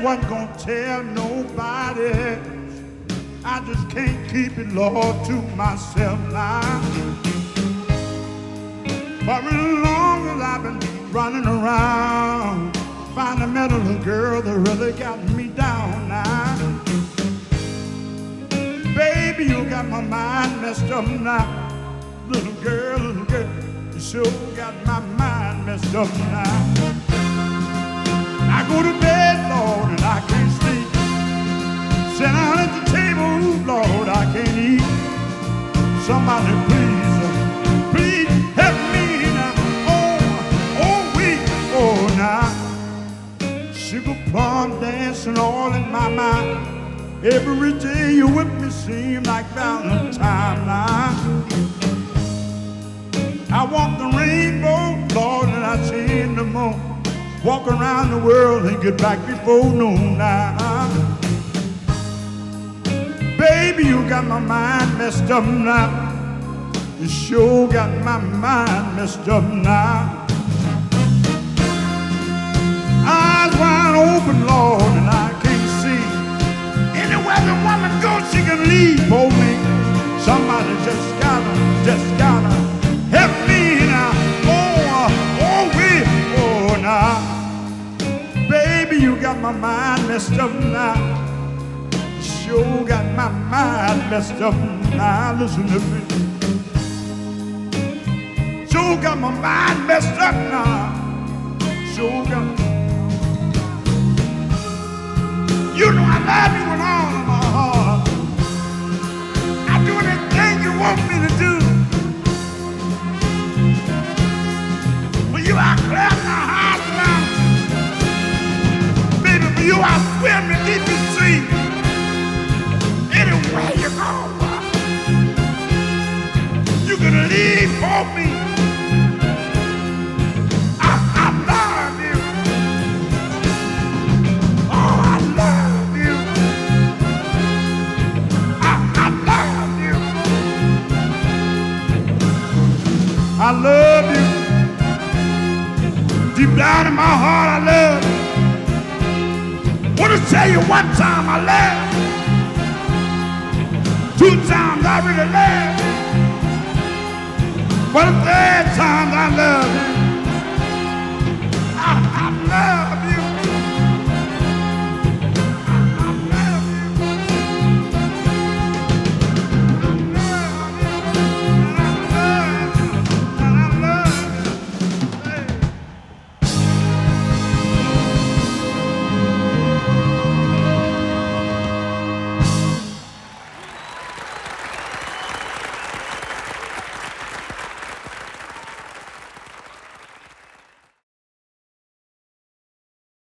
wasn't gonna tell nobody. I just can't keep it, Lord, to myself now. For as long as I've been running around, finally met a little girl that really got me down now. Baby, you got my mind messed up now. Little girl, you sure got my mind messed up now. I go to bed, Lord, and I can't sleep. Sit down at the table, Lord, I can't eat. Somebody please help me now. Oh, now. Sugar plum dancing all in my mind. Every day you with me seem like Valentine now. I walk the rainbow, Lord, and I change the moon. Walk around the world and get back before noon now. Baby, you got my mind messed up now. You sure got my mind messed up now. Eyes wide open, Lord, and I can't see. Anywhere the woman goes, she can leave for me. Somebody just gotta help me now. Now. Baby, you got my mind messed up now. Sure got my mind messed up now. Listen to me. Sure got my mind messed up now. Sure got. You know I love you with all of my heart. I do anything you want me to do. For you, I clap my heart now. Baby, for you, I swim in deep sea. Anywhere you go, you can leave for me. I love you. Oh, I love you. I love you. I love you. Deep down in my heart, I love you. Wanna tell you one time I love you. 2 times I really love you. But the 3rd time I love you. I love